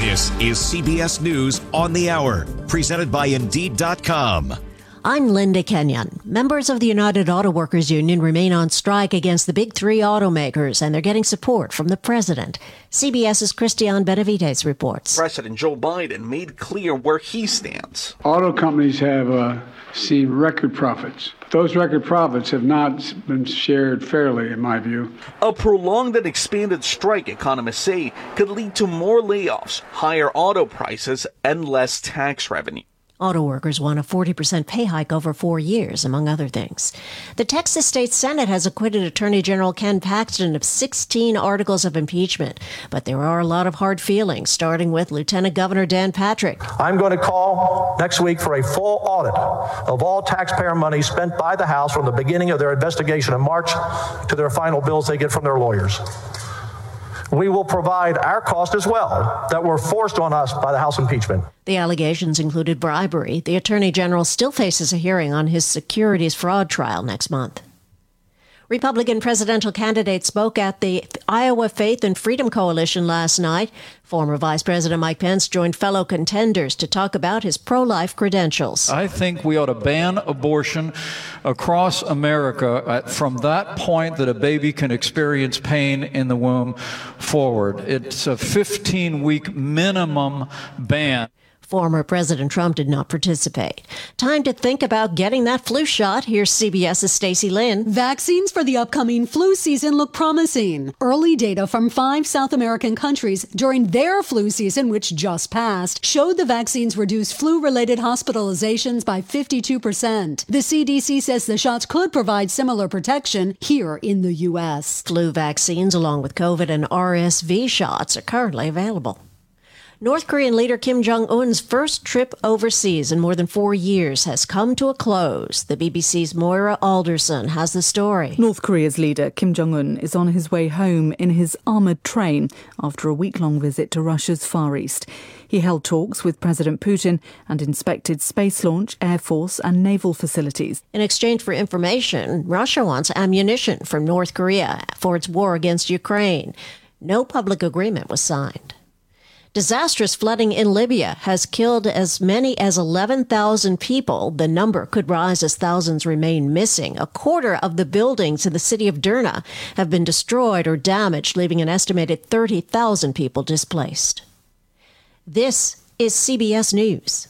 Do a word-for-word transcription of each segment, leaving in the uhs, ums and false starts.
This is C B S News on the Hour, presented by Indeed dot com. I'm Linda Kenyon. Members of the United Auto Workers Union remain on strike against the big three automakers, and they're getting support from the president. CBS's Christian Benavides reports. President Joe Biden made clear where he stands. Auto companies have uh, seen record profits. Those record profits have not been shared fairly, in my view. A prolonged and expanded strike, economists say, could lead to more layoffs, higher auto prices, and less tax revenue. Auto workers want a forty percent pay hike over four years, among other things. The Texas State Senate has acquitted Attorney General Ken Paxton of sixteen articles of impeachment. But there are a lot of hard feelings, starting with Lieutenant Governor Dan Patrick. I'm going to call next week for a full audit of all taxpayer money spent by the House from the beginning of their investigation in March to their final bills they get from their lawyers. We will provide our cost as well that were forced on us by the House impeachment. The allegations included bribery. The Attorney General still faces a hearing on his securities fraud trial next month. Republican presidential candidates spoke at the Iowa Faith and Freedom Coalition last night. Former Vice President Mike Pence joined fellow contenders to talk about his pro-life credentials. I think we ought to ban abortion across America from that point that a baby can experience pain in the womb forward. It's a fifteen-week minimum ban. Former President Trump did not participate. Time to think about getting that flu shot. Here's CBS's Stacey Lynn. Vaccines for the upcoming flu season look promising. Early data from five South American countries during their flu season, which just passed, showed the vaccines reduced flu-related hospitalizations by fifty-two percent. The C D C says the shots could provide similar protection here in the U S. Flu vaccines, along with COVID and R S V shots, are currently available. North Korean leader Kim Jong-un's first trip overseas in more than four years has come to a close. The B B C's Moira Alderson has the story. North Korea's leader Kim Jong-un is on his way home in his armoured train after a week-long visit to Russia's Far East. He held talks with President Putin and inspected space launch, air force and naval facilities. In exchange for information, Russia wants ammunition from North Korea for its war against Ukraine. No public agreement was signed. Disastrous flooding in Libya has killed as many as eleven thousand people. The number could rise as thousands remain missing. A quarter of the buildings in the city of Derna have been destroyed or damaged, leaving an estimated thirty thousand people displaced. This is C B S News.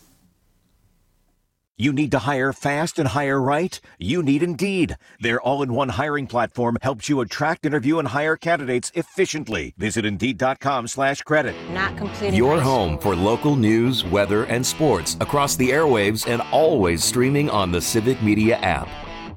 You need to hire fast and hire right? You need Indeed. Their all-in-one hiring platform helps you attract, interview, and hire candidates efficiently. Visit Indeed dot com slash credit. Not completing Your home for local news, weather, and sports across the airwaves and always streaming on the Civic Media app.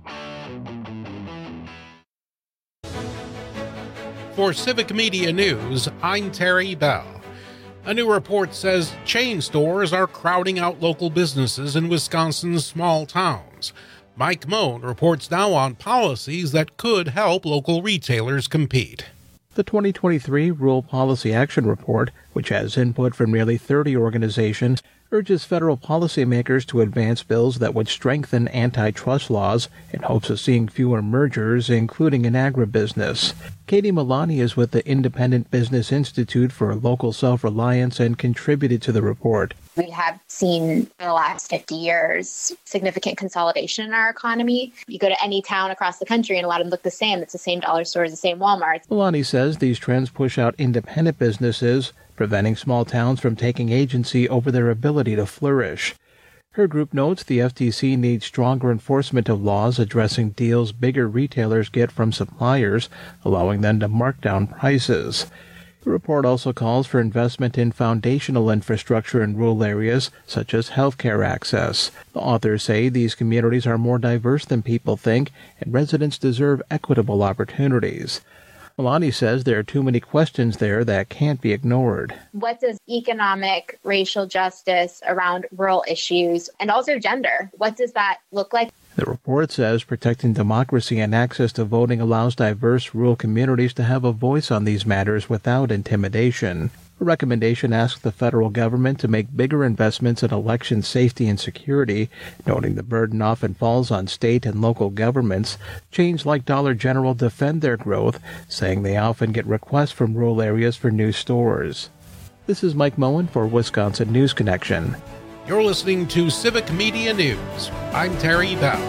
For Civic Media News, I'm Terry Bell. A new report says chain stores are crowding out local businesses in Wisconsin's small towns. Mike Moen reports now on policies that could help local retailers compete. The twenty twenty-three Rural Policy Action Report, which has input from nearly thirty organizations, urges federal policymakers to advance bills that would strengthen antitrust laws in hopes of seeing fewer mergers, including in agribusiness. Katie Milani is with the Independent Business Institute for Local Self-Reliance and contributed to the report. We have seen in the last fifty years significant consolidation in our economy. You go to any town across the country and a lot of them look the same. It's the same dollar stores, the same Walmart. Milani says these trends push out independent businesses, preventing small towns from taking agency over their ability to flourish. Her group notes the F T C needs stronger enforcement of laws addressing deals bigger retailers get from suppliers, allowing them to mark down prices. The report also calls for investment in foundational infrastructure in rural areas, such as healthcare access. The authors say these communities are more diverse than people think, and residents deserve equitable opportunities. Milani says there are too many questions there that can't be ignored. What does economic, racial justice around rural issues, and also gender, what does that look like? The report says protecting democracy and access to voting allows diverse rural communities to have a voice on these matters without intimidation. The recommendation asks the federal government to make bigger investments in election safety and security, noting the burden often falls on state and local governments. Chains like Dollar General defend their growth, saying they often get requests from rural areas for new stores. This is Mike Moen for Wisconsin News Connection. You're listening to Civic Media News. I'm Terry Bell.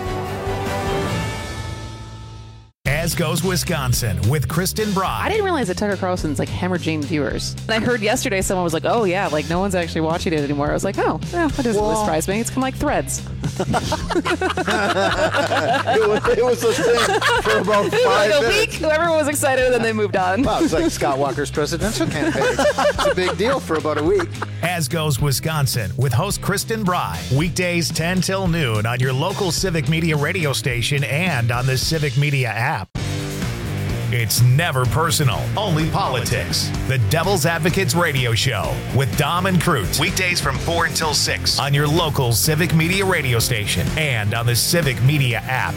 As Goes Wisconsin with Kristen Brock. I didn't realize that Tucker Carlson's like hemorrhaging viewers. And I heard yesterday someone was like, oh yeah, like no one's actually watching it anymore. I was like, oh, yeah, that doesn't really surprise me. It's kind of like Threads. it, was, it was a thing for about five like a minutes. week, everyone was excited and then they moved on. Wow, it's like Scott Walker's presidential campaign. It's a big deal for about a week. As Goes Wisconsin with host Kristen Bry. Weekdays ten till noon on your local Civic Media radio station and on the Civic Media app. It's never personal, only politics. The Devil's Advocates Radio Show with Dom and Crute. Weekdays from four until six on your local Civic Media radio station and on the Civic Media app.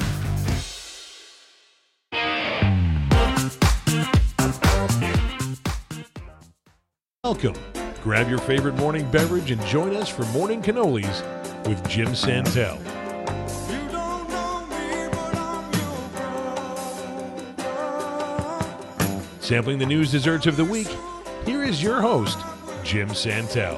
Welcome. Grab your favorite morning beverage and join us for Morning Cannolis with Jim Santel. Sampling the news desserts of the week, here is your host, Jim Santel.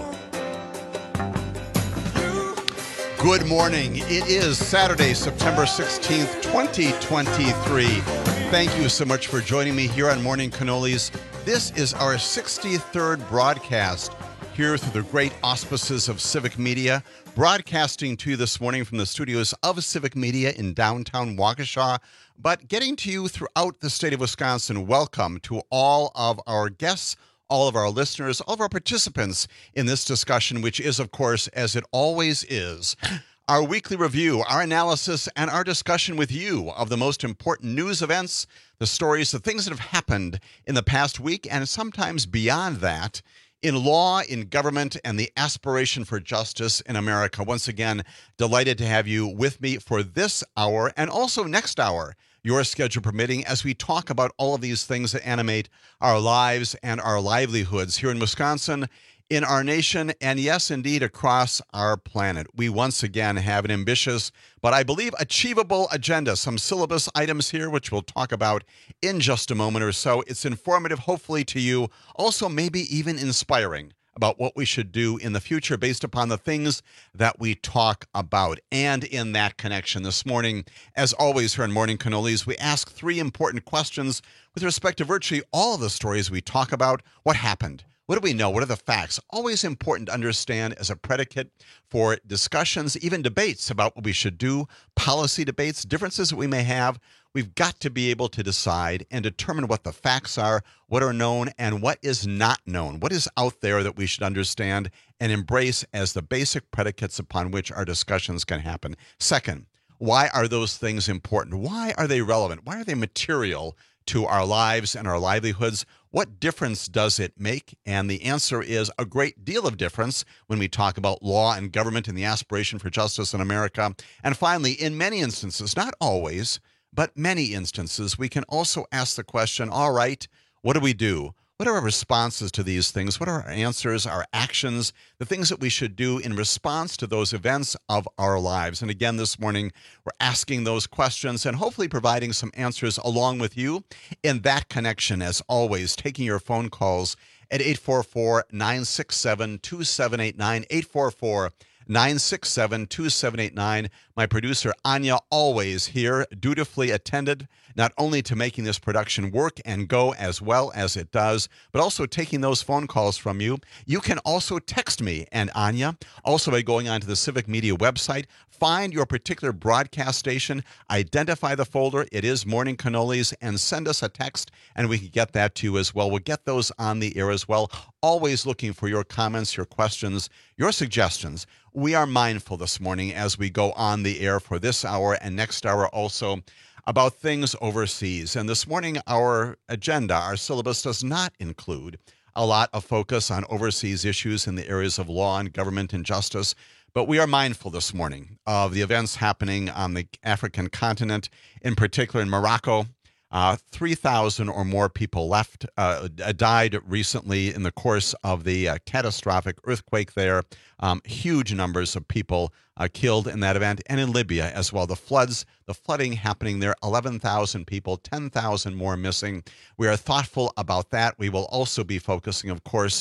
Good morning. It is Saturday, September sixteenth, twenty twenty-three. Thank you so much for joining me here on Morning Cannolis. This is our sixty-third broadcast here through the great auspices of Civic Media, broadcasting to you this morning from the studios of Civic Media in downtown Waukesha, but getting to you throughout the state of Wisconsin. Welcome to all of our guests, all of our listeners, all of our participants in this discussion, which is, of course, as it always is, our weekly review, our analysis, and our discussion with you of the most important news events, the stories, the things that have happened in the past week, and sometimes beyond that, in law, in government, and the aspiration for justice in America. Once again, delighted to have you with me for this hour and also next hour, your schedule permitting, as we talk about all of these things that animate our lives and our livelihoods here in Wisconsin, in our nation, and yes, indeed, across our planet. We once again have an ambitious, but I believe achievable agenda. Some syllabus items here, which we'll talk about in just a moment or so. It's informative, hopefully, to you. Also, maybe even inspiring about what we should do in the future based upon the things that we talk about. And in that connection this morning, as always here on Morning Cannolis, we ask three important questions with respect to virtually all of the stories we talk about. What happened? What do we know? What are the facts? Always important to understand as a predicate for discussions, even debates about what we should do, policy debates, differences that we may have. We've got to be able to decide and determine what the facts are, what are known, and what is not known. What is out there that we should understand and embrace as the basic predicates upon which our discussions can happen. Second, why are those things important? Why are they relevant? Why are they material to our lives and our livelihoods? What difference does it make? And the answer is a great deal of difference when we talk about law and government and the aspiration for justice in America. And finally, in many instances, not always, but many instances, we can also ask the question, all right, what do we do? What are our responses to these things? What are our answers, our actions, the things that we should do in response to those events of our lives? And again, this morning, we're asking those questions and hopefully providing some answers along with you in that connection, as always, taking your phone calls at eight four four, nine six seven, two seven eight nine, eight four four, nine six seven, two seven eight nine. My producer, Anya, always here, dutifully attended, not only to making this production work and go as well as it does, but also taking those phone calls from you. You can also text me and Anya, also by going onto the Civic Media website. Find your particular broadcast station, identify the folder, it is Morning Cannolis, and send us a text, and we can get that to you as well. We'll get those on the air as well. Always looking for your comments, your questions, your suggestions. We are mindful this morning as we go on the air for this hour and next hour also about things overseas. And this morning, our agenda, our syllabus does not include a lot of focus on overseas issues in the areas of law and government and justice. But we are mindful this morning of the events happening on the African continent, in particular in Morocco. Uh, three thousand or more people left, uh, died recently in the course of the uh, catastrophic earthquake there. Um, huge numbers of people uh, killed in that event, and in Libya as well. The floods, the flooding happening there, eleven thousand people, ten thousand more missing. We are thoughtful about that. We will also be focusing, of course,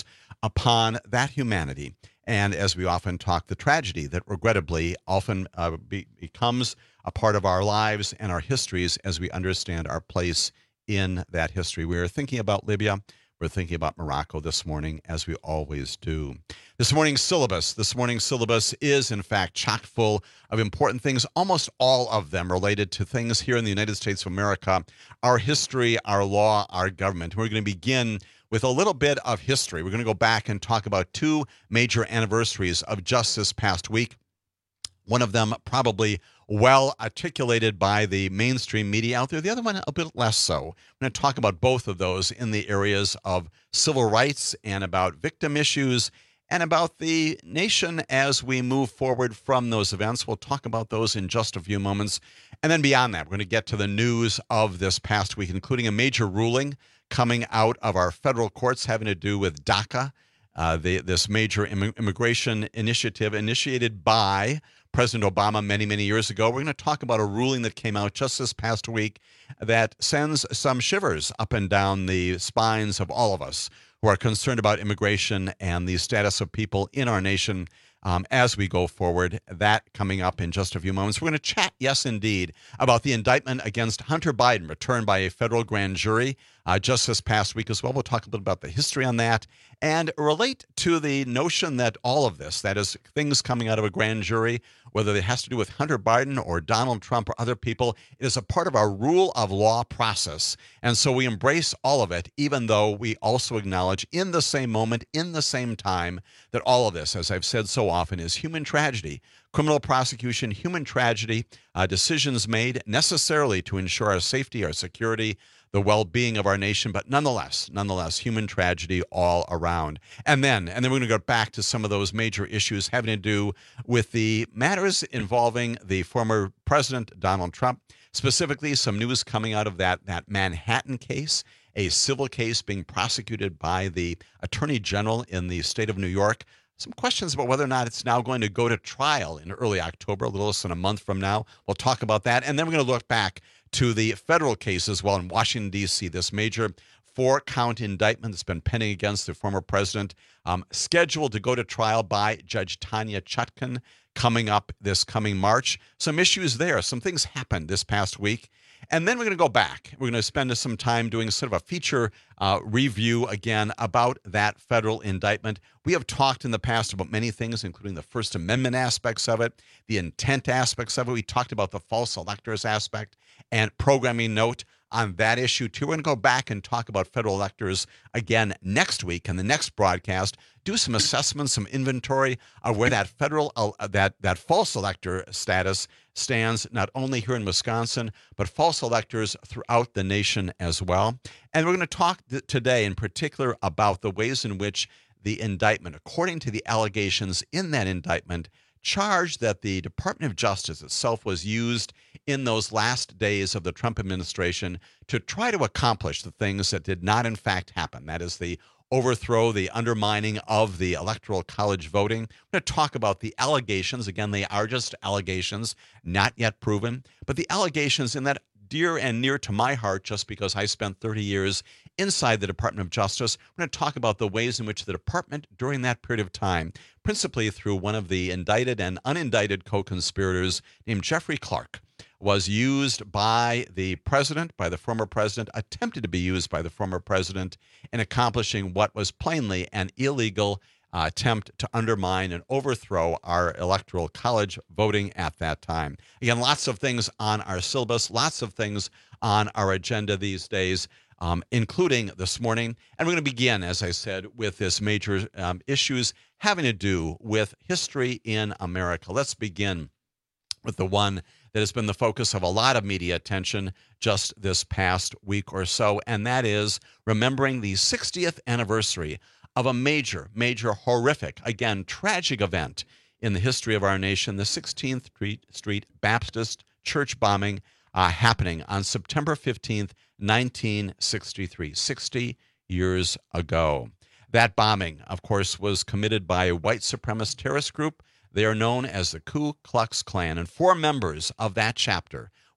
upon that humanity. And as we often talk, the tragedy that regrettably often uh, be, becomes a part of our lives and our histories as we understand our place in that history. We are thinking about Libya. We're thinking about Morocco this morning, as we always do. This morning's syllabus, this morning's syllabus is, in fact, chock full of important things, almost all of them related to things here in the United States of America, our history, our law, our government. We're going to begin with a little bit of history. We're going to go back and talk about two major anniversaries of just this past week. One of them probably well articulated by the mainstream media out there. The other one a bit less so. I'm going to talk about both of those in the areas of civil rights and about victim issues and about the nation as we move forward from those events. We'll talk about those in just a few moments. And then beyond that, we're going to get to the news of this past week, including a major ruling coming out of our federal courts having to do with DACA, uh, the, this major Im- immigration initiative initiated by President Obama many, many years ago. We're going to talk about a ruling that came out just this past week that sends some shivers up and down the spines of all of us who are concerned about immigration and the status of people in our nation um, as we go forward. That coming up in just a few moments. We're going to chat, yes, indeed, about the indictment against Hunter Biden returned by a federal grand jury uh, just this past week as well. We'll talk a bit about the history on that and relate to the notion that all of this, that is, things coming out of a grand jury, whether it has to do with Hunter Biden or Donald Trump or other people, it is a part of our rule of law process. And so we embrace all of it, even though we also acknowledge in the same moment, in the same time, that all of this, as I've said so often, is human tragedy. Criminal prosecution, human tragedy, uh, decisions made necessarily to ensure our safety, our security, the well-being of our nation, but nonetheless, nonetheless, human tragedy all around. And then, and then we're going to go back to some of those major issues having to do with the matters involving the former president, Donald Trump, specifically some news coming out of that, that Manhattan case, a civil case being prosecuted by the Attorney General in the state of New York. Some questions about whether or not it's now going to go to trial in early October, a little less than a month from now. We'll talk about that. And then we're going to look back to the federal case as well in Washington, D C, this major four-count indictment that's been pending against the former president, um, scheduled to go to trial by Judge Tanya Chutkan coming up this coming March. Some issues there. Some things happened this past week. And then we're going to go back. We're going to spend some time doing sort of a feature uh, review again about that federal indictment. We have talked in the past about many things, including the First Amendment aspects of it, the intent aspects of it. We talked about the false electors aspect and programming note on that issue too. We're going to go back and talk about federal electors again next week in the next broadcast, do some assessments, some inventory of where that federal, uh, that, that false elector status stands, not only here in Wisconsin, but false electors throughout the nation as well. And we're going to talk th- today in particular about the ways in which the indictment, according to the allegations in that indictment, charged that the Department of Justice itself was used in those last days of the Trump administration to try to accomplish the things that did not in fact happen. That is the overthrow, the undermining of the Electoral College voting. We're going to talk about the allegations. Again, they are just allegations, not yet proven, but the allegations in that dear and near to my heart, just because I spent thirty years inside the Department of Justice. We're going to talk about the ways in which the department during that period of time, principally through one of the indicted and unindicted co-conspirators named Jeffrey Clark, was used by the president, by the former president, attempted to be used by the former president in accomplishing what was plainly an illegal uh, attempt to undermine and overthrow our Electoral College voting at that time. Again, lots of things on our syllabus, lots of things on our agenda these days, um, including this morning. And we're going to begin, as I said, with this major um, issues having to do with history in America. Let's begin with the one that has been the focus of a lot of media attention just this past week or so, and that is remembering the sixtieth anniversary of a major, major, horrific, again, tragic event in the history of our nation, the sixteenth Street Baptist Church bombing uh, happening on September fifteenth, nineteen sixty-three, sixty years ago. That bombing, of course, was committed by a white supremacist terrorist group. They are known as the Ku Klux Klan, and four members of that chapter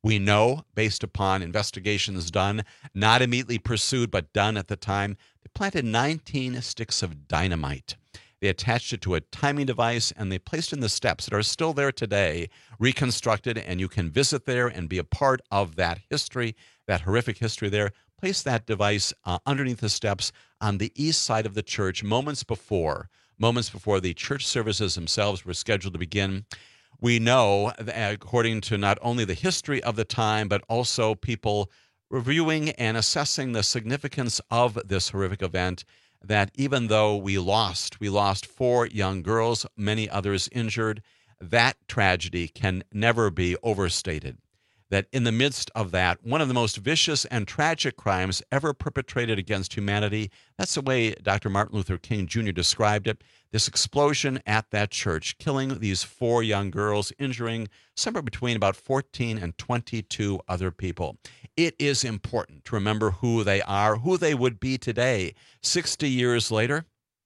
We know, based upon investigations done, not immediately pursued, but done at the time, they planted nineteen sticks of dynamite. They attached it to a timing device, and they placed in the steps that are still there today, reconstructed, and you can visit there and be a part of that history, that horrific history there. Place that device uh, underneath the steps on the east side of the church moments before, moments before the church services themselves were scheduled to begin. We know, according to not only the history of the time, but also people reviewing and assessing the significance of this horrific event, that even though we lost, we lost four young girls, many others injured, that tragedy can never be overstated. That in the midst of that, one of the most vicious and tragic crimes ever perpetrated against humanity, that's the way Doctor Martin Luther King Junior described it, this explosion at that church, killing these four young girls, injuring somewhere between about fourteen and twenty-two other people. It is important to remember who they are, who they would be today. sixty years later,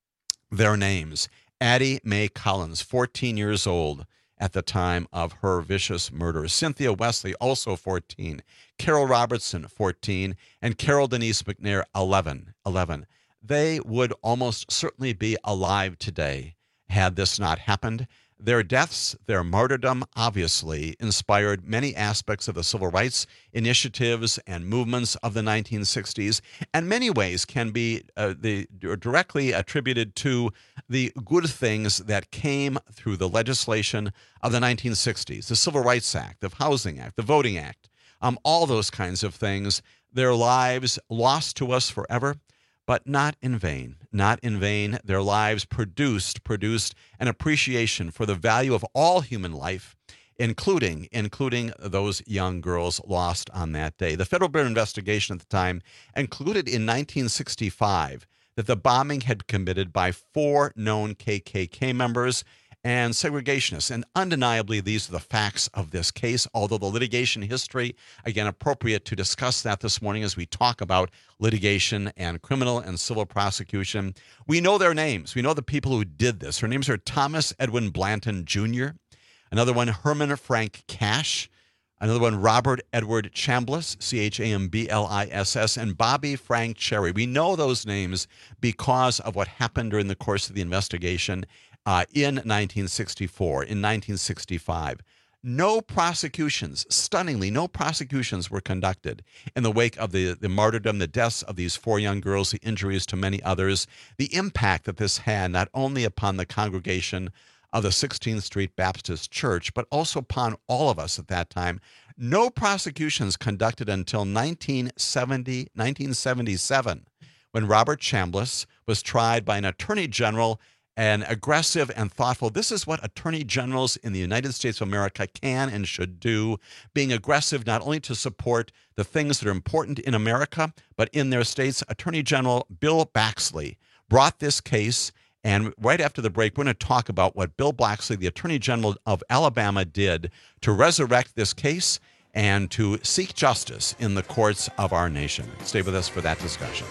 their names. Addie Mae Collins, fourteen years old at the time of her vicious murder. Cynthia Wesley, also fourteen. Carol Robertson, fourteen. And Carol Denise McNair, eleven. eleven. They would almost certainly be alive today had this not happened. Their deaths, their martyrdom, obviously inspired many aspects of the civil rights initiatives and movements of the nineteen sixties, and many ways can be uh, the, directly attributed to the good things that came through the legislation of the nineteen sixties, the Civil Rights Act, the Housing Act, the Voting Act, um, all those kinds of things. Their lives lost to us forever, but not in vain, not in vain. Their lives produced, produced an appreciation for the value of all human life, including, including those young girls lost on that day. The Federal Bureau of Investigation at the time included in nineteen sixty-five that the bombing had been committed by four known K K K members and segregationists. And undeniably, these are the facts of this case, although the litigation history, again, appropriate to discuss that this morning as we talk about litigation and criminal and civil prosecution. We know their names. We know the people who did this. Their names are Thomas Edwin Blanton Junior, another one, Herman Frank Cash, another one, Robert Edward Chambliss, C H A M B L I S S, and Bobby Frank Cherry. We know those names because of what happened during the course of the investigation Uh, in nineteen sixty-four, in nineteen sixty-five. No prosecutions, stunningly, no prosecutions were conducted in the wake of the, the martyrdom, the deaths of these four young girls, the injuries to many others, the impact that this had not only upon the congregation of the sixteenth Street Baptist Church, but also upon all of us at that time. No prosecutions conducted until nineteen seventy, nineteen seventy-seven, when Robert Chambliss was tried by an attorney general, and aggressive and thoughtful. This is what attorney generals in the United States of America can and should do, being aggressive not only to support the things that are important in America, but in their states. Attorney General Bill Baxley brought this case, and right after the break, we're going to talk about what Bill Baxley, the Attorney General of Alabama, did to resurrect this case and to seek justice in the courts of our nation. Stay with us for that discussion.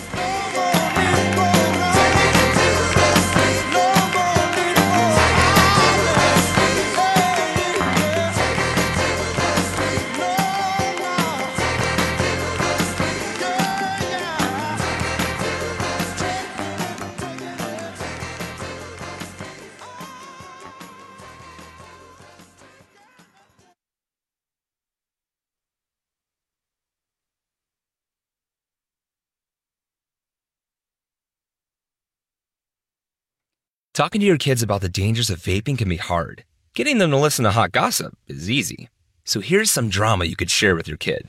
Talking to your kids about the dangers of vaping can be hard. Getting them to listen to hot gossip is easy. So here's some drama you could share with your kid.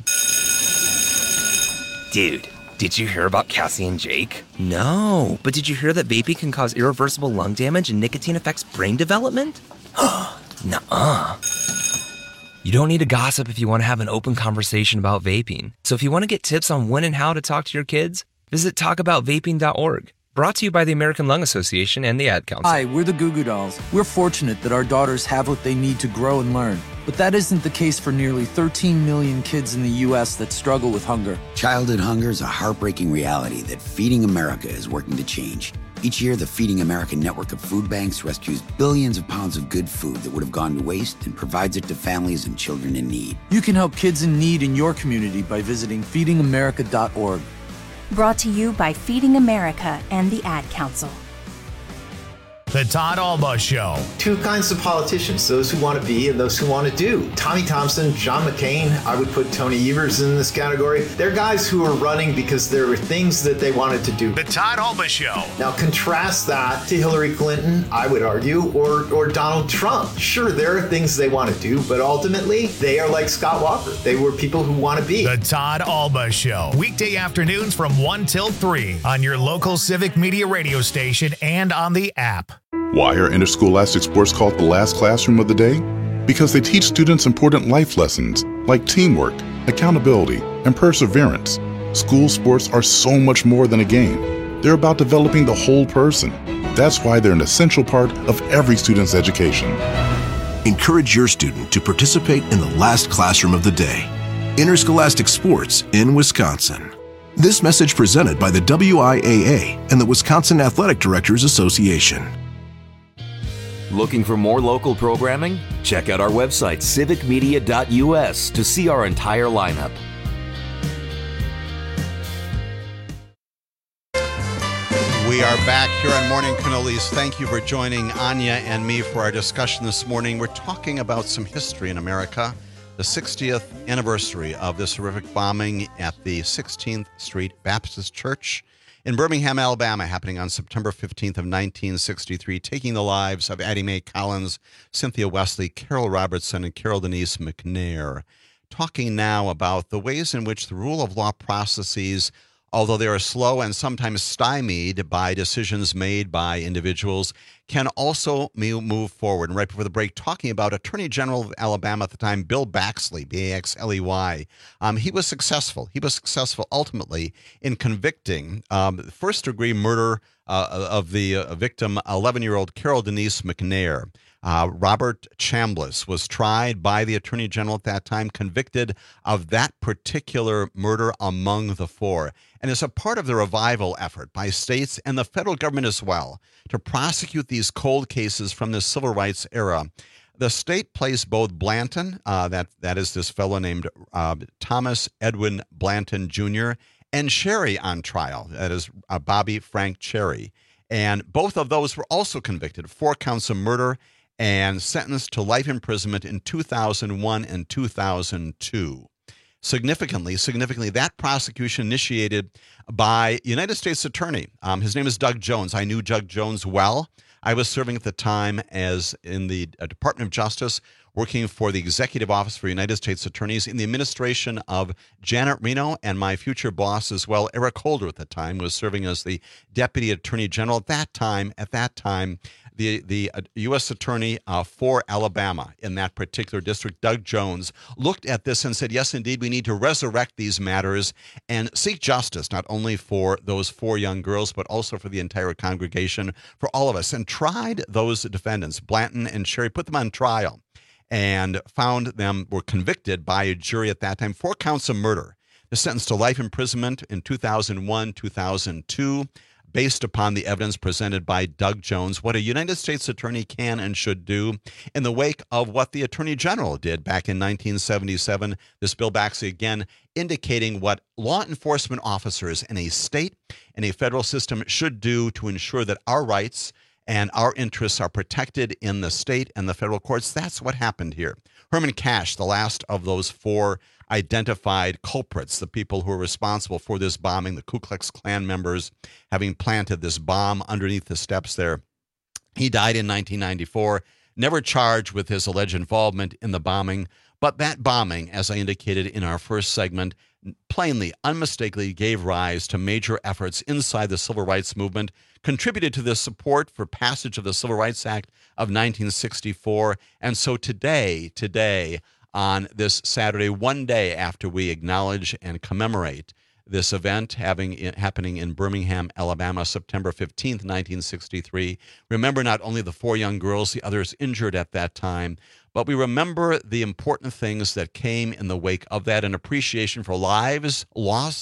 Dude, did you hear about Cassie and Jake? No, but did you hear that vaping can cause irreversible lung damage and nicotine affects brain development? Nuh-uh. You don't need to gossip if you want to have an open conversation about vaping. So if you want to get tips on when and how to talk to your kids, visit talk about vaping dot org. Brought to you by the American Lung Association and the Ad Council. Hi, we're the Goo Goo Dolls. We're fortunate that our daughters have what they need to grow and learn. But that isn't the case for nearly thirteen million kids in the U S that struggle with hunger. Childhood hunger is a heartbreaking reality that Feeding America is working to change. Each year, the Feeding America network of food banks rescues billions of pounds of good food that would have gone to waste and provides it to families and children in need. You can help kids in need in your community by visiting feeding america dot org. Brought to you by Feeding America and the Ad Council. The Todd Alba Show. Two kinds of politicians, those who want to be and those who want to do. Tommy Thompson, John McCain, I would put Tony Evers in this category. They're guys who are running because there were things that they wanted to do. The Todd Alba Show. Now contrast that to Hillary Clinton, I would argue, or, or Donald Trump. Sure, there are things they want to do, but ultimately, they are like Scott Walker. They were people who want to be. The Todd Alba Show. Weekday afternoons from one till three on your local Civic Media radio station and on the app. Why are interscholastic sports called the last classroom of the day? Because they teach students important life lessons like teamwork, accountability, and perseverance. School sports are so much more than a game. They're about developing the whole person. That's why they're an essential part of every student's education. Encourage your student to participate in the last classroom of the day. Interscholastic sports in Wisconsin. This message presented by the W I A A and the Wisconsin Athletic Directors Association. Looking for more local programming? Check out our website, civic media dot U S, to see our entire lineup. We are back here on Morning Cannolis. Thank you for joining Anya and me for our discussion this morning. We're talking about some history in America, the sixtieth anniversary of this horrific bombing at the sixteenth Street Baptist Church in Birmingham, Alabama, happening on September fifteenth of nineteen sixty-three, taking the lives of Addie Mae Collins, Cynthia Wesley, Carol Robertson, and Carol Denise McNair. Talking now about the ways in which the rule of law processes, although they are slow and sometimes stymied by decisions made by individuals, can also move forward. And right before the break, talking about Attorney General of Alabama at the time, Bill Baxley, B A X L E Y. Um, he was successful. He was successful ultimately in convicting um, first-degree murder uh, of the uh, victim, eleven-year-old Carol Denise McNair. Uh, Robert Chambliss was tried by the Attorney General at that time, convicted of that particular murder among the four. And as a part of the revival effort by states and the federal government as well to prosecute these cold cases from the civil rights era, the state placed both Blanton, uh, that, that is this fellow named uh, Thomas Edwin Blanton Junior, and Cherry on trial, that is uh, Bobby Frank Cherry. And both of those were also convicted, four counts of murder, and sentenced to life imprisonment in two thousand one and two thousand two. Significantly, significantly, that prosecution initiated by United States Attorney. Um, his name is Doug Jones. I knew Doug Jones well. I was serving at the time as in the uh, Department of Justice, working for the Executive Office for United States Attorneys in the administration of Janet Reno, and my future boss as well, Eric Holder at the time, was serving as the Deputy Attorney General at that time. At that time, the the uh, U S Attorney uh, for Alabama in that particular district, Doug Jones, looked at this and said, yes, indeed, we need to resurrect these matters and seek justice, not only for those four young girls, but also for the entire congregation, for all of us, and tried those defendants, Blanton and Cherry, put them on trial, and found them were convicted by a jury at that time, four counts of murder. They're sentenced to life imprisonment in two thousand one, two thousand two, based upon the evidence presented by Doug Jones, what a United States attorney can and should do in the wake of what the Attorney General did back in nineteen seventy-seven. This Bill Baxley, again, indicating what law enforcement officers in a state and a federal system should do to ensure that our rights and our interests are protected in the state and the federal courts. That's what happened here. Herman Cash, the last of those four identified culprits, the people who were responsible for this bombing, the Ku Klux Klan members having planted this bomb underneath the steps there. He died in nineteen ninety-four, never charged with his alleged involvement in the bombing. But that bombing, as I indicated in our first segment, plainly, unmistakably gave rise to major efforts inside the civil rights movement, contributed to the support for passage of the Civil Rights Act of nineteen sixty-four. And so today, today, on this Saturday, one day after we acknowledge and commemorate this event having happening in Birmingham, Alabama, September fifteenth, nineteen sixty-three. Remember not only the four young girls, the others injured at that time, but we remember the important things that came in the wake of that, an appreciation for lives lost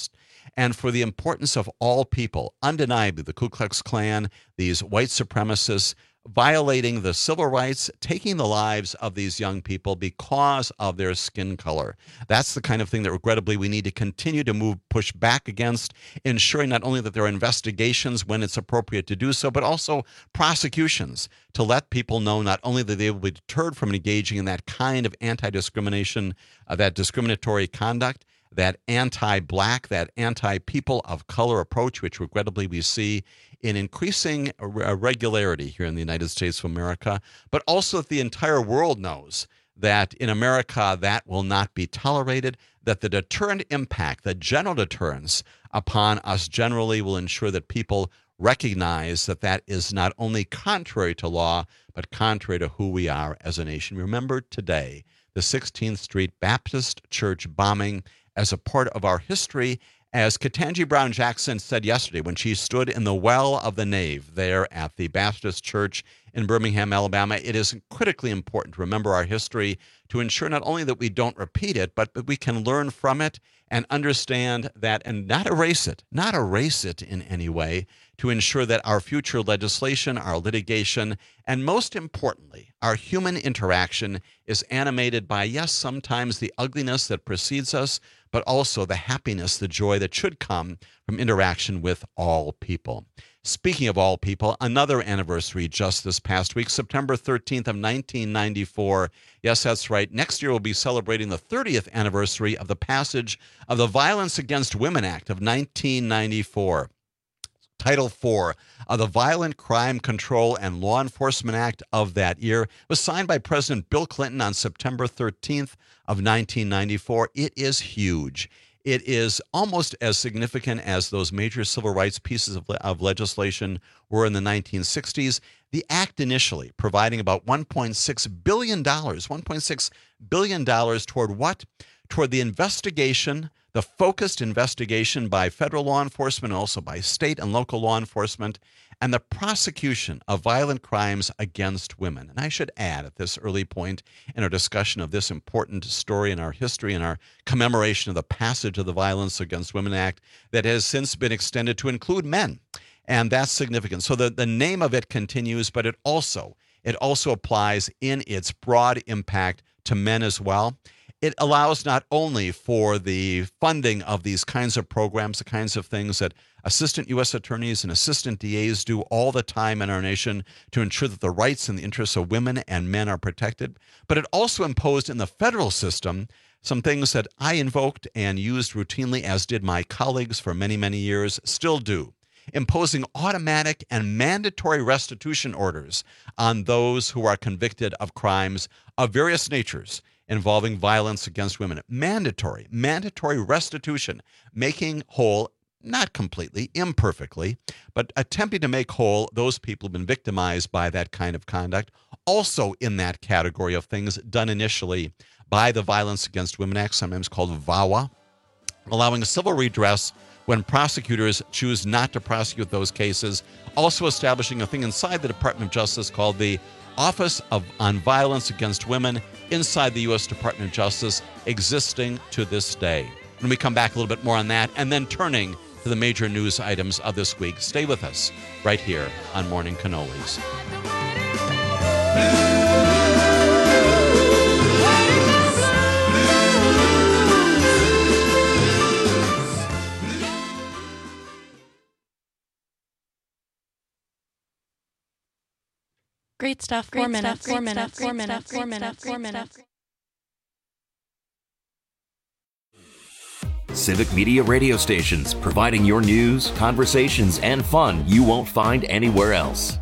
and for the importance of all people. Undeniably, the Ku Klux Klan, these white supremacists, violating the civil rights, taking the lives of these young people because of their skin color. That's the kind of thing that regrettably we need to continue to move, push back against, ensuring not only that there are investigations when it's appropriate to do so, but also prosecutions to let people know not only that they will be deterred from engaging in that kind of anti-discrimination, uh, that discriminatory conduct, that anti-black, that anti-people of color approach, which regrettably we see in increasing regularity here in the United States of America, but also that the entire world knows that in America that will not be tolerated, that the deterrent impact, the general deterrence upon us generally will ensure that people recognize that that is not only contrary to law, but contrary to who we are as a nation. Remember today the sixteenth Street Baptist Church bombing as a part of our history. As Ketanji Brown Jackson said yesterday when she stood in the well of the nave there at the Baptist Church in Birmingham, Alabama, it is critically important to remember our history to ensure not only that we don't repeat it, but that we can learn from it and understand that and not erase it, not erase it in any way, to ensure that our future legislation, our litigation, and most importantly, our human interaction is animated by, yes, sometimes the ugliness that precedes us, but also the happiness, the joy that should come from interaction with all people. Speaking of all people, another anniversary just this past week, September thirteenth of nineteen ninety-four. Yes, that's right. Next year we'll be celebrating the thirtieth anniversary of the passage of the Violence Against Women Act of nineteen ninety-four. Title four of the Violent Crime Control and Law Enforcement Act of that year was signed by President Bill Clinton on September thirteenth of nineteen ninety-four. It is huge. It is almost as significant as those major civil rights pieces of, of legislation were in the nineteen sixties. The act initially providing about one point six billion dollars, one point six billion dollars toward what? Toward the investigation, the focused investigation by federal law enforcement, also by state and local law enforcement, and the prosecution of violent crimes against women. And I should add at this early point in our discussion of this important story in our history and our commemoration of the passage of the Violence Against Women Act that has since been extended to include men. And that's significant. So the, the name of it continues, but it also, it also applies in its broad impact to men as well. It allows not only for the funding of these kinds of programs, the kinds of things that assistant U S attorneys and assistant D As do all the time in our nation to ensure that the rights and the interests of women and men are protected, but it also imposed in the federal system some things that I invoked and used routinely, as did my colleagues for many, many years, still do, imposing automatic and mandatory restitution orders on those who are convicted of crimes of various natures involving violence against women. Mandatory, mandatory restitution, making whole, not completely, imperfectly, but attempting to make whole those people who've been victimized by that kind of conduct, also in that category of things done initially by the Violence Against Women Act, sometimes called VAWA, allowing civil redress when prosecutors choose not to prosecute those cases, also establishing a thing inside the Department of Justice called the Office of on Violence Against Women inside the U S Department of Justice, existing to this day. When we come back, a little bit more on that, and then turning to the major news items of this week. Stay with us right here on Morning Cannolis. Great stuff. Four minutes. Four minutes. Four minutes. Four minutes. Four minutes. Civic Media radio stations, providing your news, conversations, and fun you won't find anywhere else.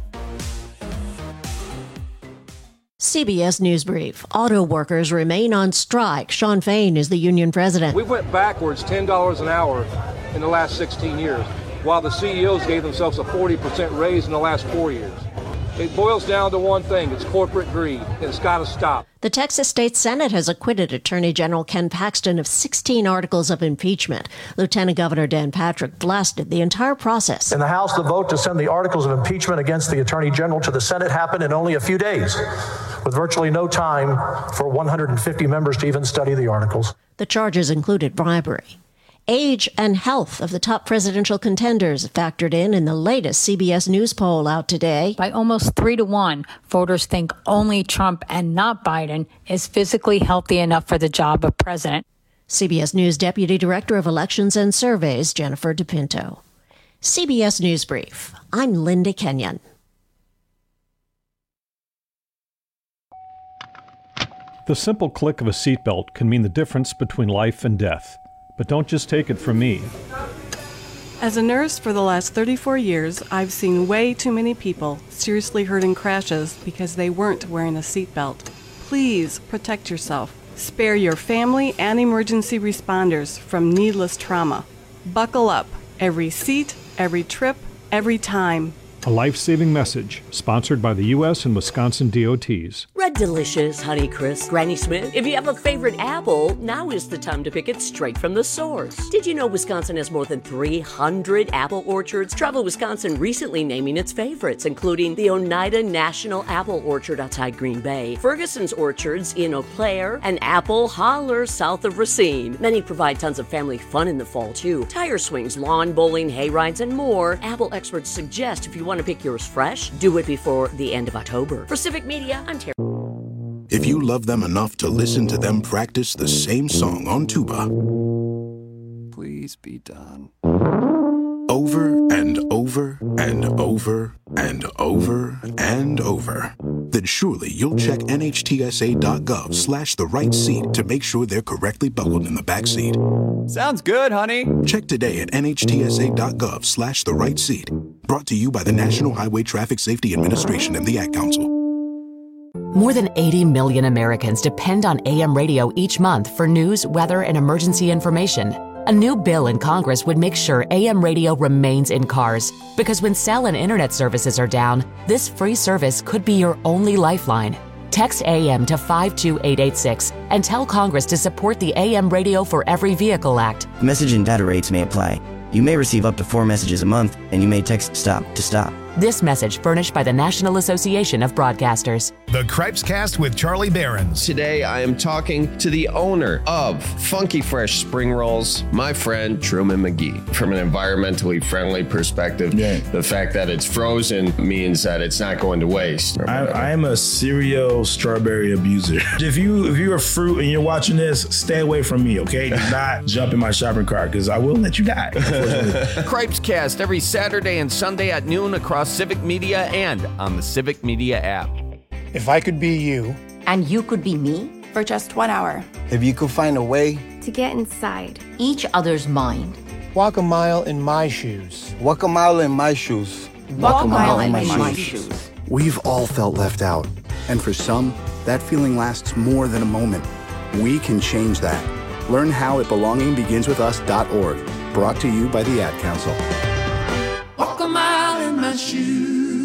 C B S News Brief. Auto workers remain on strike. Sean Fain is the union president. We went backwards ten dollars an hour in the last sixteen years, while the C E Os gave themselves a forty percent raise in the last four years. It boils down to one thing. It's corporate greed. It's got to stop. The Texas State Senate has acquitted Attorney General Ken Paxton of sixteen articles of impeachment. Lieutenant Governor Dan Patrick blasted the entire process. In the House, the vote to send the articles of impeachment against the Attorney General to the Senate happened in only a few days, with virtually no time for one hundred fifty members to even study the articles. The charges included bribery. Age and health of the top presidential contenders factored in in the latest C B S News poll out today. By almost three to one, voters think only Trump and not Biden is physically healthy enough for the job of president. C B S News Deputy Director of Elections and Surveys, Jennifer DePinto. C B S News Brief. I'm Linda Kenyon. The simple click of a seatbelt can mean the difference between life and death. But don't just take it from me. As a nurse for the last thirty-four years, I've seen way too many people seriously hurt in crashes because they weren't wearing a seatbelt. Please protect yourself. Spare your family and emergency responders from needless trauma. Buckle up. Every seat, every trip, every time. A life-saving message sponsored by the U S and Wisconsin D O Ts. Red Delicious, Honeycrisp, Granny Smith. If you have a favorite apple, now is the time to pick it straight from the source. Did you know Wisconsin has more than three hundred apple orchards? Travel Wisconsin recently naming its favorites, including the Oneida National Apple Orchard outside Green Bay, Ferguson's Orchards in Eau Claire, and Apple Holler south of Racine. Many provide tons of family fun in the fall, too. Tire swings, lawn bowling, hay rides, and more. Apple experts suggest if you want to pick yours fresh, do it before the end of October. For Civic Media, I'm Terry. If you love them enough to listen to them practice the same song on tuba, please be done. Over and over and over and over and over, then surely you'll check N H T S A dot gov slash the right seat to make sure they're correctly buckled in the back seat. Sounds good, honey. Check today at N H T S A dot gov slash the right seat. Brought to you by the National Highway Traffic Safety Administration and the Ad Council. More than eighty million Americans depend on A M radio each month for news, weather, and emergency information. A new bill in Congress would make sure A M radio remains in cars, because when cell and internet services are down, this free service could be your only lifeline. Text A M to five two eight eight six and tell Congress to support the A M Radio for Every Vehicle Act. Message and data rates may apply. You may receive up to four messages a month, and you may text STOP to stop. This message furnished by the National Association of Broadcasters. The Cripescast with Charlie Behrens. Today I am talking to the owner of Funky Fresh Spring Rolls, my friend Truman McGee. From an environmentally friendly perspective, yeah. The fact that it's frozen means that it's not going to waste. I, I am a serial strawberry abuser. If you if you're a fruit and you're watching this, stay away from me, okay? Do not jump in my shopping cart because I will let you die. Cripescast every Saturday and Sunday at noon across Civic Media and on the Civic Media app. If I could be you. And you could be me. For just one hour. If you could find a way. To get inside. Each other's mind. Walk a mile in my shoes. Walk a mile in my shoes. Walk, Walk a mile, mile in, in my, my shoes. shoes. We've all felt left out. And for some, that feeling lasts more than a moment. We can change that. Learn how at belonging begins with us dot org. Brought to you by the Ad Council. Walk a mile in my shoes.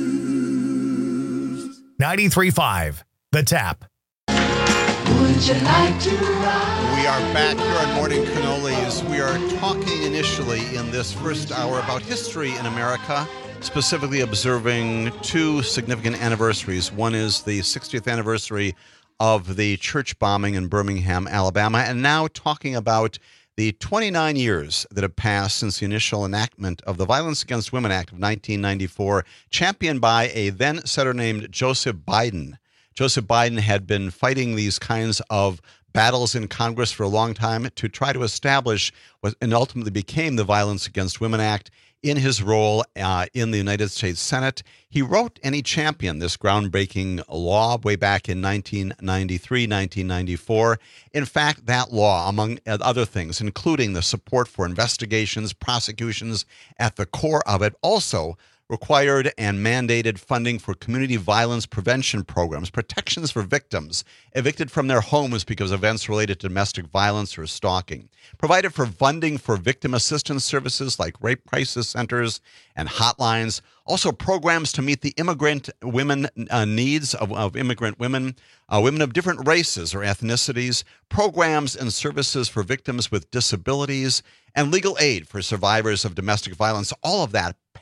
ninety-three point five, The Tap. Would you like to ride? We are back here on Morning Cannolis. We are talking initially in this first hour about history in America, specifically observing two significant anniversaries. One is the sixtieth anniversary of the church bombing in Birmingham, Alabama, and now talking about the twenty-nine years that have passed since the initial enactment of the Violence Against Women Act of nineteen ninety-four, championed by a then senator named Joseph Biden. Joseph Biden had been fighting these kinds of battles in Congress for a long time to try to establish what and ultimately became the Violence Against Women Act in his role uh, in the United States Senate. He wrote and he championed this groundbreaking law way back in nineteen ninety-three, nineteen ninety-four. In fact, that law, among other things, including the support for investigations, prosecutions at the core of it, also required and mandated funding for community violence prevention programs, protections for victims evicted from their homes because of events related to domestic violence or stalking, provided for funding for victim assistance services like rape crisis centers and hotlines, also programs to meet the immigrant women uh, needs of, of immigrant women, uh, women of different races or ethnicities, programs and services for victims with disabilities, and legal aid for survivors of domestic violence. All of that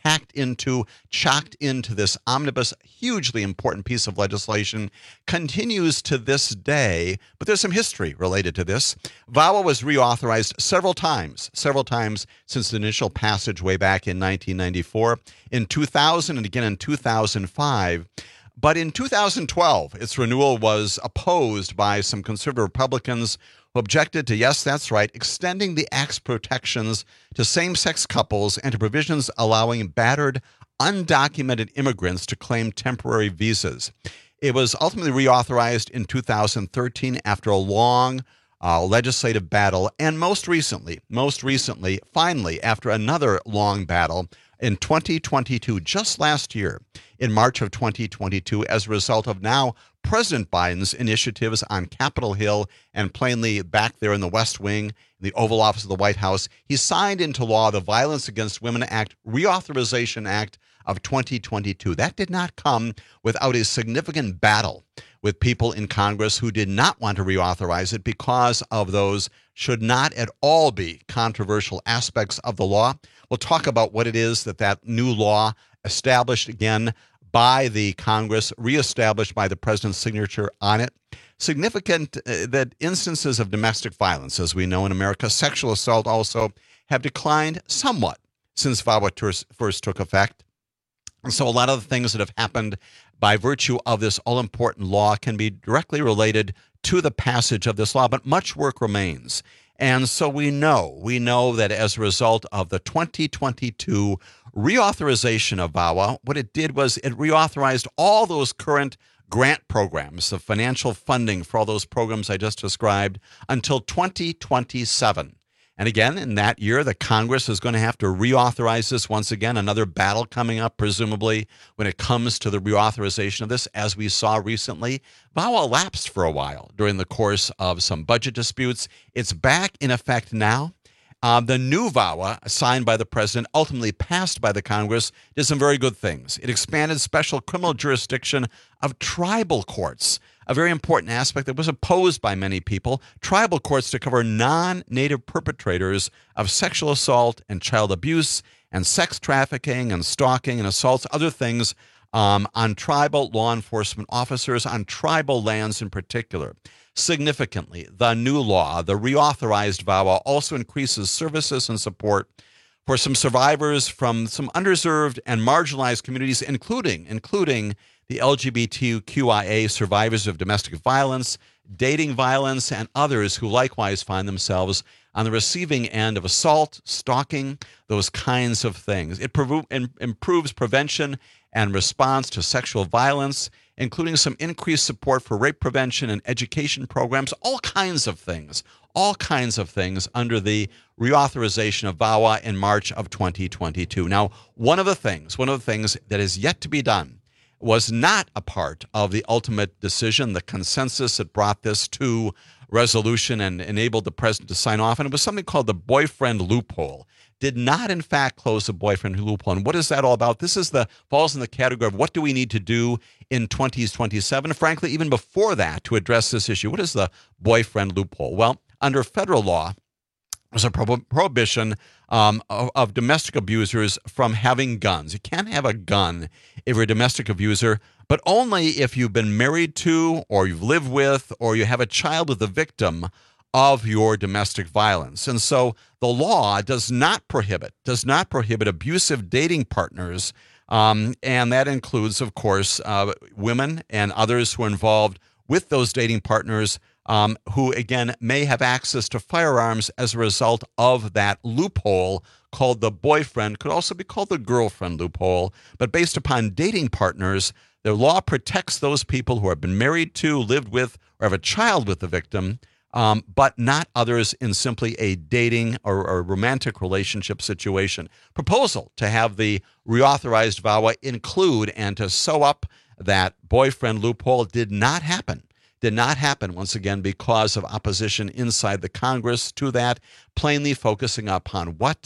packed into, chocked into this omnibus, hugely important piece of legislation, continues to this day, but there's some history related to this. VAWA was reauthorized several times, several times since the initial passage way back in nineteen ninety-four, in two thousand, and again in two thousand five. But in two thousand twelve, its renewal was opposed by some conservative Republicans who objected to, yes, that's right, extending the Act's protections to same-sex couples and to provisions allowing battered, undocumented immigrants to claim temporary visas. It was ultimately reauthorized in two thousand thirteen after a long uh, legislative battle, and most recently, most recently, finally, after another long battle, in twenty twenty-two, just last year, in March of twenty twenty-two, as a result of now President Biden's initiatives on Capitol Hill and plainly back there in the West Wing, the Oval Office of the White House, he signed into law the Violence Against Women Act, Reauthorization Act of twenty twenty-two. That did not come without a significant battle with people in Congress who did not want to reauthorize it because of those should not at all be controversial aspects of the law. We'll talk about what it is that that new law established again by the Congress, reestablished by the president's signature on it. Significant uh, that instances of domestic violence, as we know in America, sexual assault also, have declined somewhat since VAWA first took effect. And so a lot of the things that have happened by virtue of this all-important law can be directly related to the passage of this law, but much work remains. And so we know, we know that as a result of the twenty twenty-two reauthorization of VAWA, what it did was it reauthorized all those current grant programs, the financial funding for all those programs I just described, until twenty twenty-seven. And again, in that year, the Congress is going to have to reauthorize this once again, another battle coming up, presumably, when it comes to the reauthorization of this. As we saw recently, VAWA lapsed for a while during the course of some budget disputes. It's back in effect now. Uh, the new VAWA, signed by the president, ultimately passed by the Congress, did some very good things. It expanded special criminal jurisdiction of tribal courts, a very important aspect that was opposed by many people. Tribal courts to cover non-native perpetrators of sexual assault and child abuse and sex trafficking and stalking and assaults, other things um, on tribal law enforcement officers, on tribal lands in particular. Significantly, the new law, the reauthorized VAWA, also increases services and support for some survivors from some underserved and marginalized communities, including, including the L G B T Q I A survivors of domestic violence, dating violence, and others who likewise find themselves on the receiving end of assault, stalking, those kinds of things. It prov- improves prevention and response to sexual violence, including some increased support for rape prevention and education programs, all kinds of things, all kinds of things under the reauthorization of VAWA in March of twenty twenty-two. Now, one of the things, one of the things that is yet to be done was not a part of the ultimate decision, the consensus that brought this to resolution and enabled the president to sign off, and it was something called the boyfriend loophole. Did not, in fact, close the boyfriend loophole. And what is that all about? This is the falls in the category of what do we need to do in twenty twenty-seven, frankly, even before that, to address this issue. What is the boyfriend loophole? Well, under federal law, there's a pro- prohibition um, of, of domestic abusers from having guns. You can't have a gun if you're a domestic abuser, but only if you've been married to, or you've lived with, or you have a child with a victim of your domestic violence. And so the law does not prohibit, does not prohibit abusive dating partners, um, and that includes, of course, uh, women and others who are involved with those dating partners um, who, again, may have access to firearms as a result of that loophole called the boyfriend, could also be called the girlfriend loophole. But based upon dating partners, the law protects those people who have been married to, lived with, or have a child with the victim, Um, but not others in simply a dating or, or romantic relationship situation. Proposal to have the reauthorized VAWA include and to sew up that boyfriend loophole did not happen. Did not happen, once again, because of opposition inside the Congress to that, plainly focusing upon what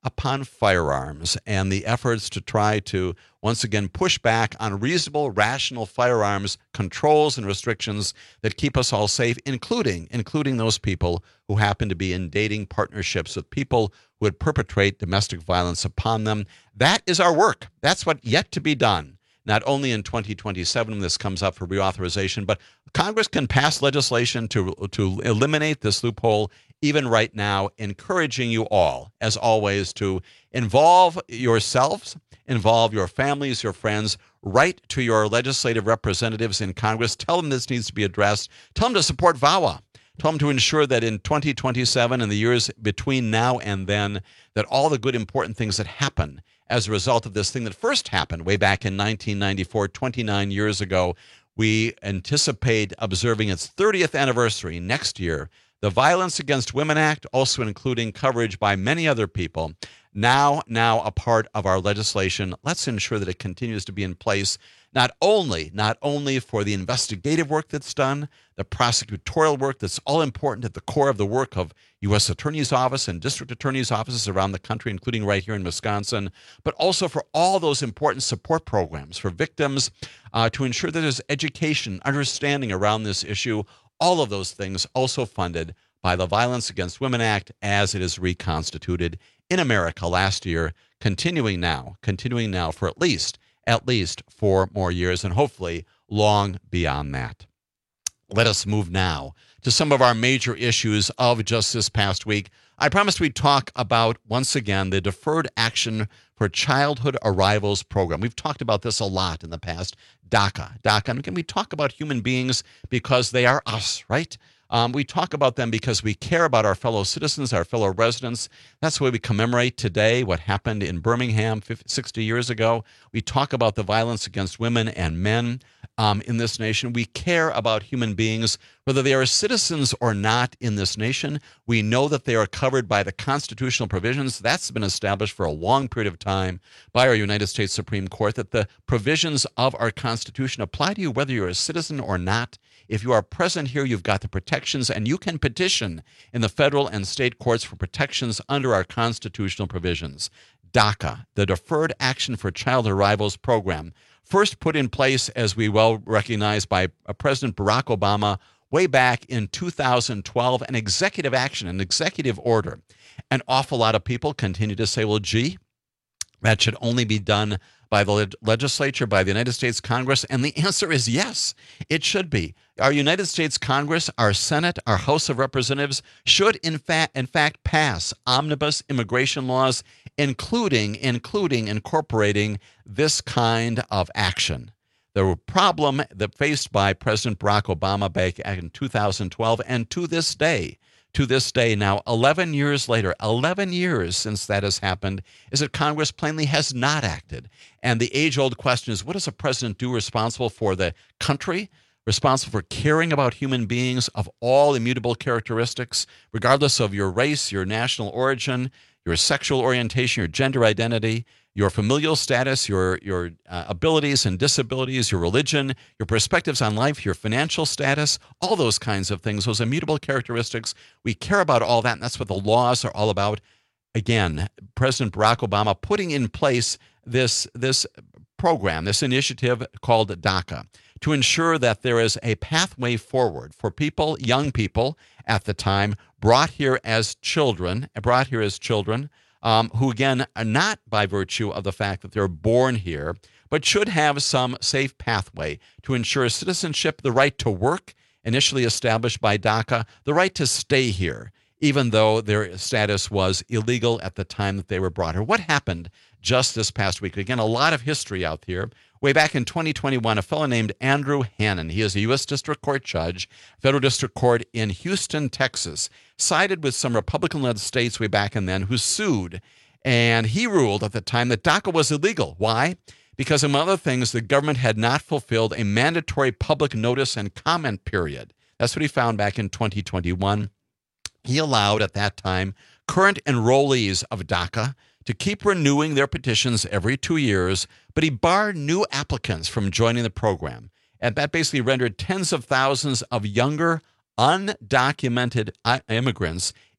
upon firearms and the efforts to try to once again push back on reasonable, rational firearms controls and restrictions that keep us all safe, including including those people who happen to be in dating partnerships with people who would perpetrate domestic violence upon them. That is our work. That's what yet to be done. Not only in twenty twenty-seven when this comes up for reauthorization, but Congress can pass legislation to to eliminate this loophole even right now, encouraging you all, as always, to involve yourselves, involve your families, your friends, write to your legislative representatives in Congress. Tell them this needs to be addressed. Tell them to support V A W A. Tell them to ensure that in twenty twenty-seven and the years between now and then, that all the good, important things that happen as a result of this thing that first happened way back in nineteen ninety-four, twenty-nine years ago, we anticipate observing its thirtieth anniversary next year. The Violence Against Women Act, also including coverage by many other people, now, now a part of our legislation. Let's ensure that it continues to be in place, not only, not only for the investigative work that's done, the prosecutorial work that's all important at the core of the work of U S Attorney's Office and District Attorney's offices around the country, including right here in Wisconsin, but also for all those important support programs for victims uh, to ensure that there's education, understanding around this issue. All of those things also funded by the Violence Against Women Act as it is reconstituted in America last year, continuing now, continuing now for at least, at least four more years, and hopefully long beyond that. Let us move now to some of our major issues of just this past week. I promised we'd talk about, once again, the Deferred Action for Childhood Arrivals program. We've talked about this a lot in the past. DACA. DACA. And again, we talk about human beings because they are us, right? Um, we talk about them because we care about our fellow citizens, our fellow residents. That's why we commemorate today what happened in Birmingham fifty, sixty years ago. We talk about the violence against women and men um, in this nation. We care about human beings, whether they are citizens or not in this nation. We know that they are covered by the constitutional provisions. That's been established for a long period of time by our United States Supreme Court, that the provisions of our Constitution apply to you whether you're a citizen or not. If you are present here, you've got the protections, and you can petition in the federal and state courts for protections under our constitutional provisions. DACA, the Deferred Action for Child Arrivals program, first put in place, as we well recognize, by President Barack Obama way back in two thousand twelve, an executive action, an executive order. An awful lot of people continue to say, well, gee, that should only be done by the legislature, by the United States Congress? And the answer is yes, it should be. Our United States Congress, our Senate, our House of Representatives should in fact in fact pass omnibus immigration laws, including including incorporating this kind of action. The problem that faced by President Barack Obama back in two thousand twelve, and to this day, to this day now, eleven years later, eleven years since that has happened, is that Congress plainly has not acted. And the age-old question is, what does a president do responsible for the country, responsible for caring about human beings of all immutable characteristics, regardless of your race, your national origin, your sexual orientation, your gender identity, your familial status, your your uh, abilities and disabilities, your religion, your perspectives on life, your financial status, all those kinds of things, those immutable characteristics. We care about all that, and that's what the laws are all about. Again, President Barack Obama putting in place this, this program, this initiative called DACA, to ensure that there is a pathway forward for people, young people at the time, brought here as children, brought here as children, Um, who, again, are not by virtue of the fact that they're born here, but should have some safe pathway to ensure citizenship, the right to work, initially established by DACA, the right to stay here, even though their status was illegal at the time that they were brought here. What happened just this past week? Again, a lot of history out here. Way back in twenty twenty-one, a fellow named Andrew Hannon, he is a U S District Court judge, federal district court in Houston, Texas, sided with some Republican-led states way back and then who sued. And he ruled at the time that DACA was illegal. Why? Because, among other things, the government had not fulfilled a mandatory public notice and comment period. That's what he found back in twenty twenty-one. He allowed, at that time, current enrollees of DACA to keep renewing their petitions every two years, but he barred new applicants from joining the program. And that basically rendered tens of thousands of younger, undocumented immigrants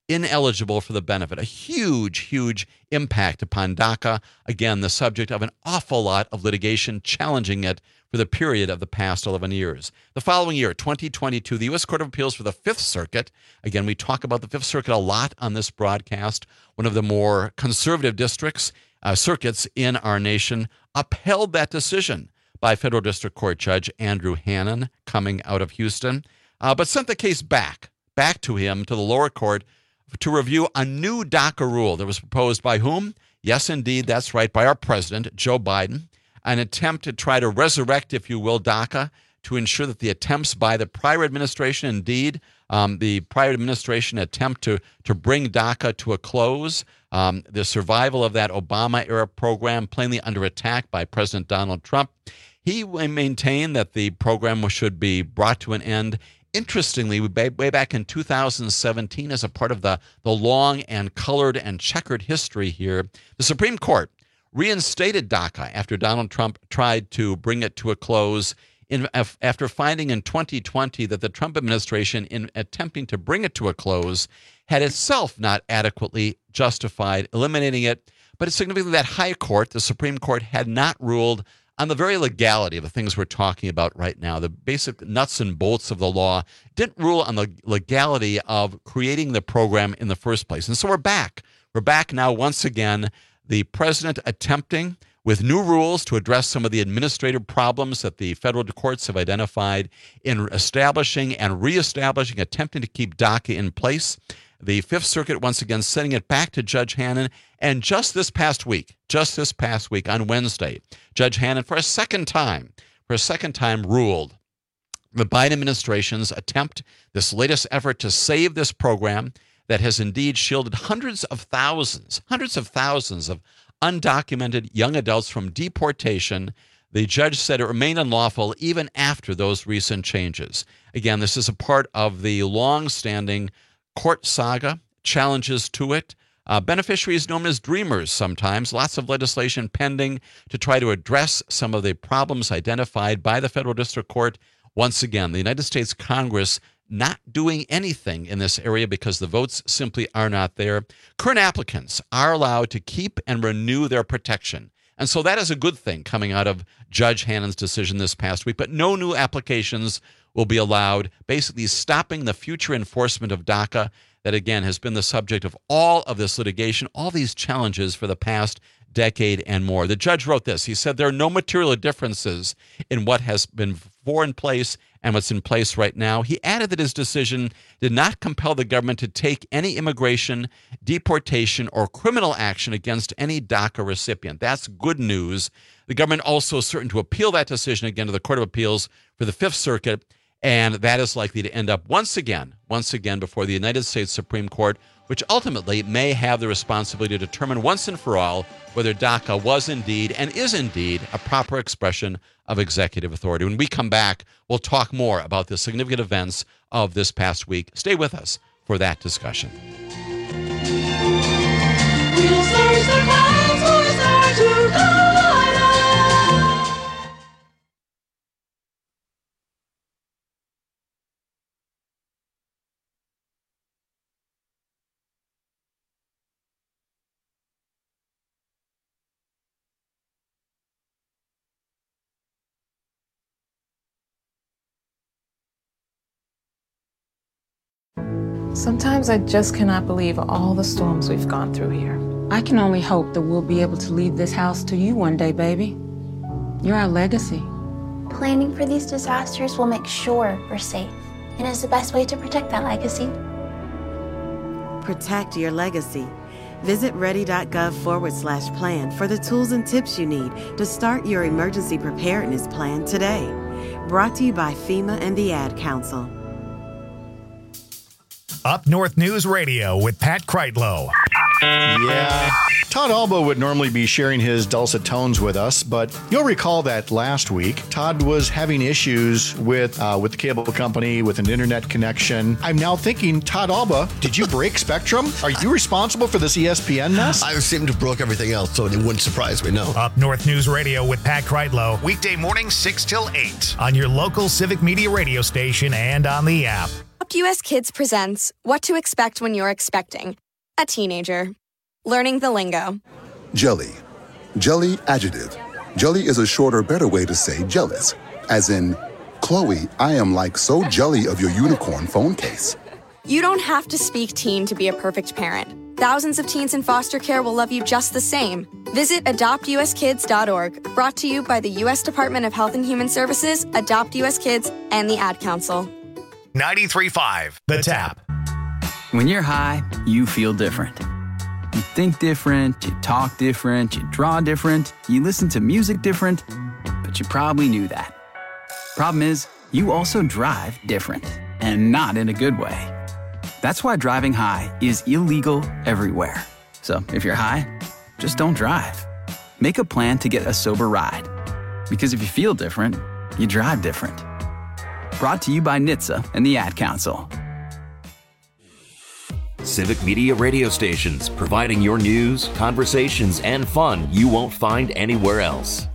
ineligible for the benefit. A huge, huge impact upon DACA. Again, the subject of an awful lot of litigation challenging it for the period of the past eleven years. The following year, twenty twenty-two, the U S Court of Appeals for the Fifth Circuit, again, we talk about the Fifth Circuit a lot on this broadcast, one of the more conservative districts, uh, circuits in our nation, upheld that decision by Federal District Court Judge Andrew Hannon coming out of Houston, uh, but sent the case back, back to him, to the lower court, to review a new DACA rule that was proposed by whom? Yes, indeed, that's right, by our president, Joe Biden, an attempt to try to resurrect, if you will, DACA, to ensure that the attempts by the prior administration, indeed, um, the prior administration attempt to, to bring DACA to a close, um, the survival of that Obama-era program plainly under attack by President Donald Trump. He maintained that the program should be brought to an end. Interestingly, way back in two thousand seventeen, as a part of the, the long and colored and checkered history here, the Supreme Court reinstated DACA after Donald Trump tried to bring it to a close in, after finding in twenty twenty that the Trump administration, in attempting to bring it to a close, had itself not adequately justified eliminating it. But it's significant that high court, the Supreme Court, had not ruled on the very legality of the things we're talking about right now, the basic nuts and bolts of the law, didn't rule on the legality of creating the program in the first place. And so we're back. We're back now once again, the president attempting with new rules to address some of the administrative problems that the federal courts have identified in establishing and reestablishing, attempting to keep DACA in place. The Fifth Circuit once again sending it back to Judge Hannon. And just this past week, just this past week on Wednesday, Judge Hannon for a second time, for a second time ruled the Biden administration's attempt, this latest effort to save this program that has indeed shielded hundreds of thousands, hundreds of thousands of undocumented young adults from deportation. The judge said it remained unlawful even after those recent changes. Again, this is a part of the long-standing court saga, challenges to it. Uh, beneficiaries known as dreamers sometimes, lots of legislation pending to try to address some of the problems identified by the federal district court. Once again, the United States Congress not doing anything in this area because the votes simply are not there. Current applicants are allowed to keep and renew their protection. And so that is a good thing coming out of Judge Hannon's decision this past week. But no new applications will be allowed, basically stopping the future enforcement of DACA that, again, has been the subject of all of this litigation, all these challenges for the past decade and more. The judge wrote this. He said there are no material differences in what has been before in place and what's in place right now. He added that his decision did not compel the government to take any immigration, deportation, or criminal action against any DACA recipient. That's good news. The government also is certain to appeal that decision again to the Court of Appeals for the Fifth Circuit, and that is likely to end up once again, once again before the United States Supreme Court, which ultimately may have the responsibility to determine once and for all whether DACA was indeed and is indeed a proper expression of executive authority. When we come back, we'll talk more about the significant events of this past week. Stay with us for that discussion. We'll search the clouds for a star to guide us. Sometimes I just cannot believe all the storms we've gone through here. I can only hope that we'll be able to leave this house to you one day, baby. You're our legacy. Planning for these disasters will make sure we're safe, and is the best way to protect that legacy. Protect your legacy. Visit ready.gov forward slash plan for the tools and tips you need to start your emergency preparedness plan today. Brought to you by FEMA and the Ad Council. Up North News Radio with Pat Kreitlow. Yeah. Todd Alba would normally be sharing his dulcet tones with us, but you'll recall that last week, Todd was having issues with uh, with the cable company, with an internet connection. I'm now thinking, Todd Alba, did you break Spectrum? Are you responsible for this E S P N mess? I seem to have broke everything else, so it wouldn't surprise me, no. Up North News Radio with Pat Kreitlow, weekday mornings six till eight on your local Civic Media radio station and on the app. A U S Kids presents What to Expect When You're Expecting a Teenager. Learning the lingo. Jelly. Jelly adjective. Jelly is a shorter, better way to say jealous. As in, Chloe, I am like so jelly of your unicorn phone case. You don't have to speak teen to be a perfect parent. Thousands of teens in foster care will love you just the same. Visit adopt u s kids dot org, brought to you by the U S Department of Health and Human Services, Adopt U S Kids, and the Ad Council. ninety-three point five The Tap. When you're high, you feel different. You think different, you talk different, you draw different, you listen to music different, but you probably knew that. Problem is, you also drive different, and not in a good way. That's why driving high is illegal everywhere. So if you're high, just don't drive. Make a plan to get a sober ride. Because if you feel different, you drive different. Brought to you by N H T S A and the Ad Council. Civic Media radio stations, providing your news, conversations, and fun you won't find anywhere else.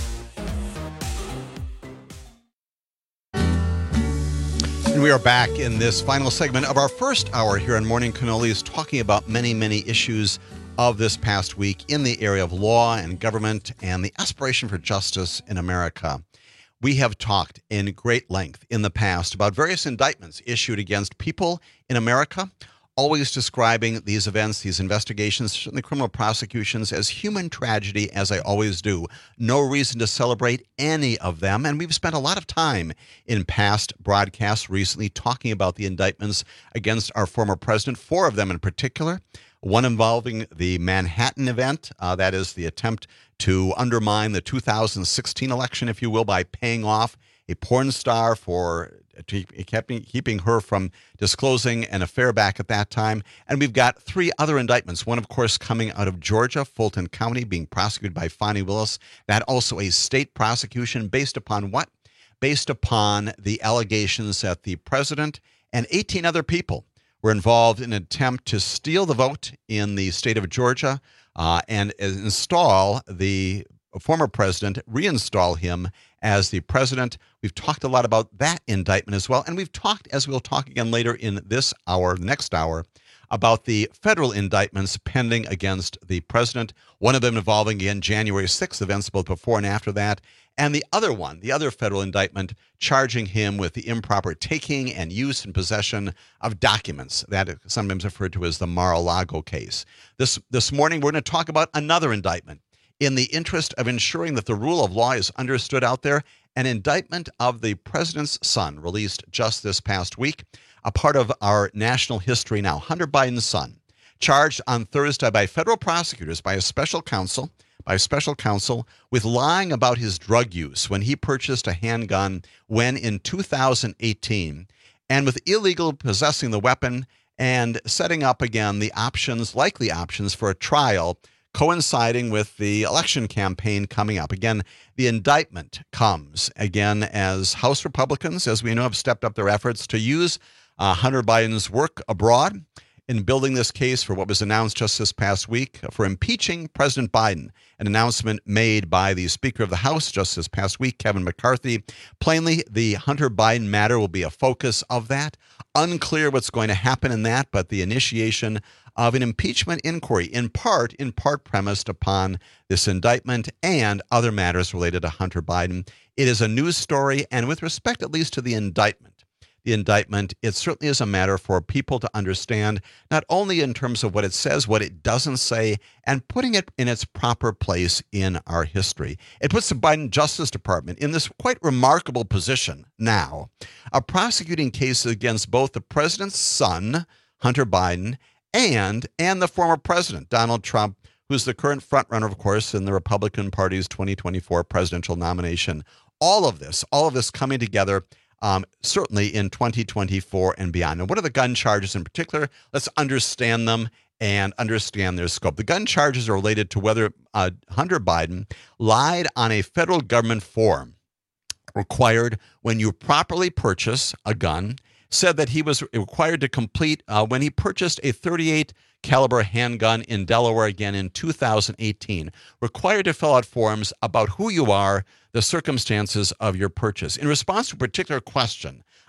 And we are back in this final segment of our first hour here on Morning Cannolis, talking about many, many issues of this past week in the area of law and government and the aspiration for justice in America. We have talked in great length in the past about various indictments issued against people in America, always describing these events, these investigations, certainly criminal prosecutions, as human tragedy, as I always do. No reason to celebrate any of them. And we've spent a lot of time in past broadcasts recently talking about the indictments against our former president, four of them in particular. One involving the Manhattan event, uh, that is the attempt to undermine the two thousand sixteen election, if you will, by paying off a porn star for keeping, keeping her from disclosing an affair back at that time. And we've got three other indictments. One, of course, coming out of Georgia, Fulton County, being prosecuted by Fani Willis. That also a state prosecution based upon what? Based upon the allegations that the president and eighteen other people were involved in an attempt to steal the vote in the state of Georgia uh, and install the former president, reinstall him as the president. We've talked a lot about that indictment as well. And we've talked, as we'll talk again later in this hour, next hour, about the federal indictments pending against the president. One of them involving, again, January sixth events, both before and after that. And the other one, the other federal indictment, charging him with the improper taking and use and possession of documents. That is sometimes referred to as the Mar-a-Lago case. This, this morning, we're going to talk about another indictment. In the interest of ensuring that the rule of law is understood out there, an indictment of the president's son released just this past week, a part of our national history now. Hunter Biden's son, charged on Thursday by federal prosecutors, by a special counsel, by a special counsel, with lying about his drug use when he purchased a handgun when in two thousand eighteen, and with illegal possessing the weapon and setting up again the options, likely options for a trial coinciding with the election campaign coming up. Again, the indictment comes, again, as House Republicans, as we know, have stepped up their efforts to use uh, Hunter Biden's work abroad in building this case for what was announced just this past week for impeaching President Biden, an announcement made by the Speaker of the House just this past week, Kevin McCarthy. Plainly, the Hunter Biden matter will be a focus of that. Unclear what's going to happen in that, but the initiation of an impeachment inquiry, in part, in part premised upon this indictment and other matters related to Hunter Biden. It is a news story, and with respect at least to the indictment, the indictment, it certainly is a matter for people to understand, not only in terms of what it says, what it doesn't say, and putting it in its proper place in our history. It puts the Biden Justice Department in this quite remarkable position now of prosecuting cases against both the president's son, Hunter Biden, and and the former president, Donald Trump, who's the current frontrunner, of course, in the Republican Party's twenty twenty-four presidential nomination. All of this, all of this coming together, um, certainly in twenty twenty-four and beyond. And what are the gun charges in particular? Let's understand them and understand their scope. The gun charges are related to whether uh, Hunter Biden lied on a federal government form required when you properly purchase a gun, said that he was required to complete uh, when he purchased a thirty-eight caliber handgun in Delaware again in two thousand eighteen, required to fill out forms about who you are, the circumstances of your purchase. In response to a particular question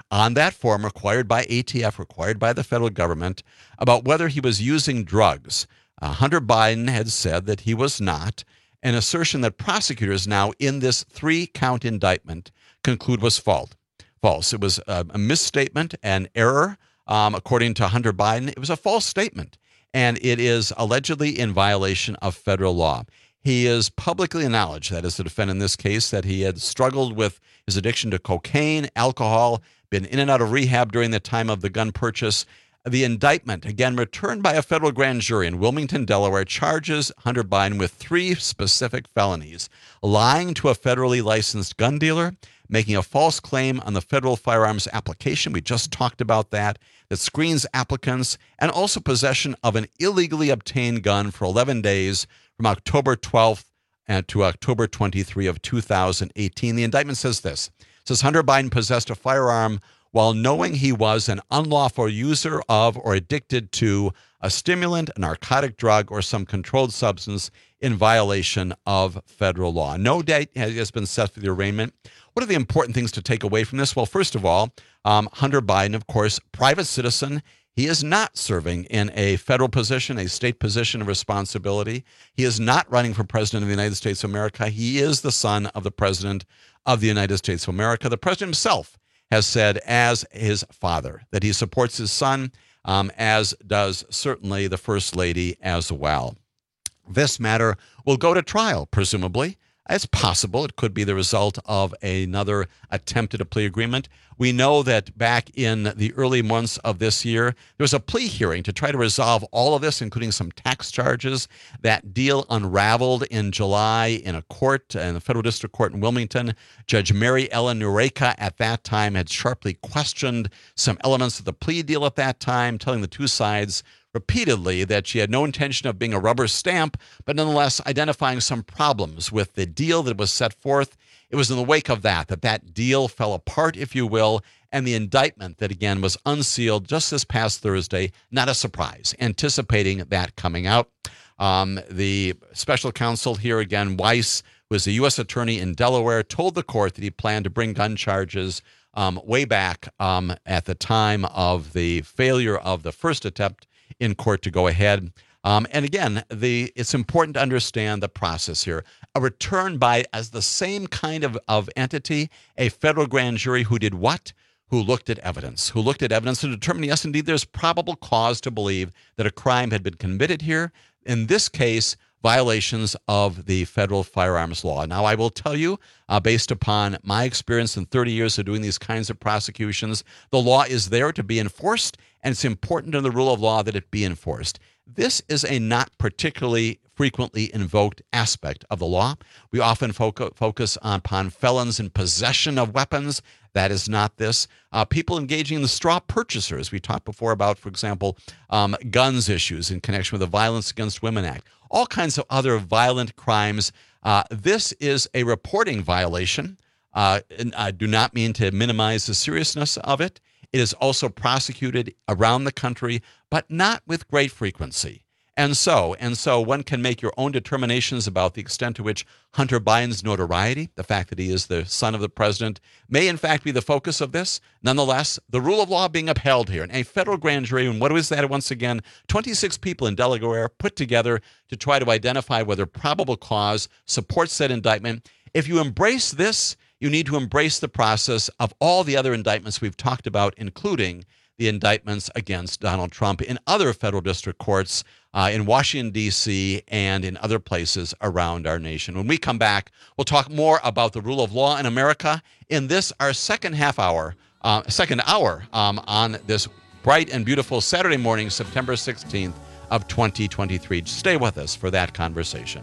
on that form required by A T F, required by the federal government, about whether he was using drugs. Uh, Hunter Biden had said that he was not, an assertion that prosecutors now in this three-count indictment conclude was false. False. It was a, a misstatement, an error, um, according to Hunter Biden. It was a false statement, and it is allegedly in violation of federal law. He is publicly acknowledged, that is the defendant in this case, that he had struggled with his addiction to cocaine, alcohol, been in and out of rehab during the time of the gun purchase. The indictment, again, returned by a federal grand jury in Wilmington, Delaware, charges Hunter Biden with three specific felonies: lying to a federally licensed gun dealer, making a false claim on the federal firearms application, we just talked about that, that screens applicants, and also possession of an illegally obtained gun for eleven days from October twelfth to October twenty-third of two thousand eighteen. The indictment says this. It says Hunter Biden possessed a firearm while knowing he was an unlawful user of or addicted to a stimulant, a narcotic drug, or some controlled substance in violation of federal law. No date has been set for the arraignment. What are the important things to take away from this? Well, first of all, um, Hunter Biden, of course, private citizen. He is not serving in a federal position, a state position of responsibility. He is not running for president of the United States of America. He is the son of the president of the United States of America. The president himself has said, as his father, that he supports his son, um, as does certainly the First Lady as well. This matter will go to trial, presumably. It's possible it could be the result of another attempt at a plea agreement. We know that back in the early months of this year, there was a plea hearing to try to resolve all of this, including some tax charges. That deal unraveled in July in a court, in the federal district court in Wilmington. Judge Mary Ellen Nureka at that time had sharply questioned some elements of the plea deal at that time, telling the two sides repeatedly that she had no intention of being a rubber stamp, but nonetheless identifying some problems with the deal that was set forth. It was in the wake of that, that that deal fell apart, if you will, and the indictment that, again, was unsealed just this past Thursday, not a surprise, anticipating that coming out. Um, the special counsel here, again, Weiss, who is a U S attorney in Delaware, told the court that he planned to bring gun charges um, way back um, at the time of the failure of the first attempt in court to go ahead. Um, and again, the it's important to understand the process here. A return by, as the same kind of, of entity, a federal grand jury who did what? Who looked at evidence, who looked at evidence and determined, yes, indeed, there's probable cause to believe that a crime had been committed here. In this case, violations of the federal firearms law. Now, I will tell you, uh, based upon my experience in thirty years of doing these kinds of prosecutions, the law is there to be enforced, and it's important in the rule of law that it be enforced. This is a not particularly frequently invoked aspect of the law. We often foc- focus upon felons in possession of weapons. That is not this. Uh, people engaging in the straw purchasers. We talked before about, for example, um, guns issues in connection with the Violence Against Women Act. All kinds of other violent crimes. Uh, this is a reporting violation. Uh, and I do not mean to minimize the seriousness of it. It is also prosecuted around the country, but not with great frequency. And so, and so one can make your own determinations about the extent to which Hunter Biden's notoriety, the fact that he is the son of the president, may in fact be the focus of this. Nonetheless, the rule of law being upheld here. And a federal grand jury, and what was that once again? twenty-six people in Delaware put together to try to identify whether probable cause supports that indictment. If you embrace this, you need to embrace the process of all the other indictments we've talked about, including the indictments against Donald Trump in other federal district courts uh, in Washington, D C, and in other places around our nation. When we come back, we'll talk more about the rule of law in America in this, our second half hour, uh, second hour um, on this bright and beautiful Saturday morning, September sixteenth of twenty twenty-three. Stay with us for that conversation.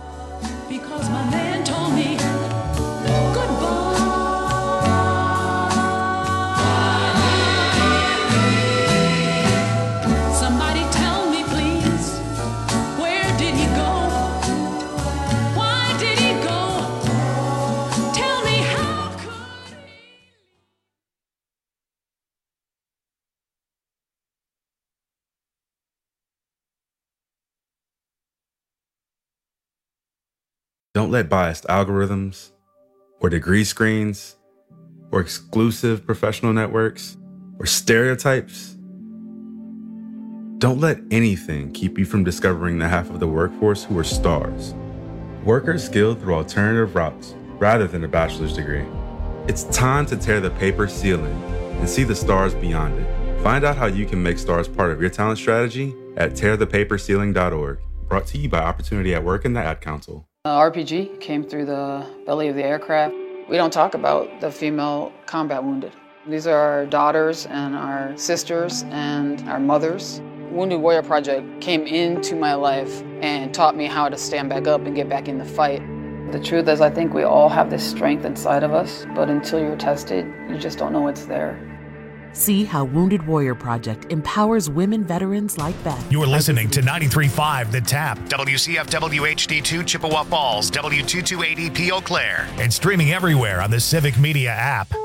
Because my man told me Don't let biased algorithms or degree screens or exclusive professional networks, or stereotypes. Don't let anything keep you from discovering the half of the workforce who are stars. Workers skilled through alternative routes rather than a bachelor's degree. It's time to tear the paper ceiling and see the stars beyond it. Find out how you can make stars part of your talent strategy at tear the paper ceiling dot org. Brought to you by Opportunity at Work and the Ad Council. Uh, R P G came through the belly of the aircraft. We don't talk about the female combat wounded. These are our daughters and our sisters and our mothers. Wounded Warrior Project came into my life and taught me how to stand back up and get back in the fight. The truth is, I think we all have this strength inside of us, but until you're tested, you just don't know it's there. See how Wounded Warrior Project empowers women veterans like Beth. You're listening to ninety-three point five The Tap, W C F W H D two Chippewa Falls, W two two eight zero P Eau Claire, and streaming everywhere on the Civic Media app.